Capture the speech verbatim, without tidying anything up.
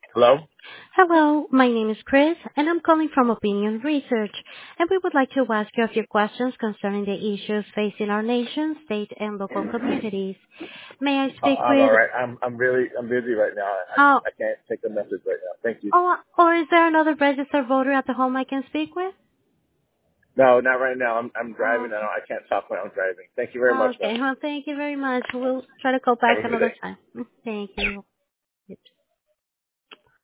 Hello? Hello, my name is Chris, and I'm calling from Opinion Research, and we would like to ask you a few questions concerning the issues facing our nation, state, and local communities. May I Uh, speak I'm all with, right. I'm I'm really I'm busy right now. I oh, I can't take the message right now. Thank you. oh, or is there another registered voter at the home I can speak with? No, not right now. I'm I'm driving. Oh, I don't, okay. I can't talk when I'm driving. Thank you very much, man. Okay, well, thank you very much. We'll try to call back Have a good another day. time. Thank you.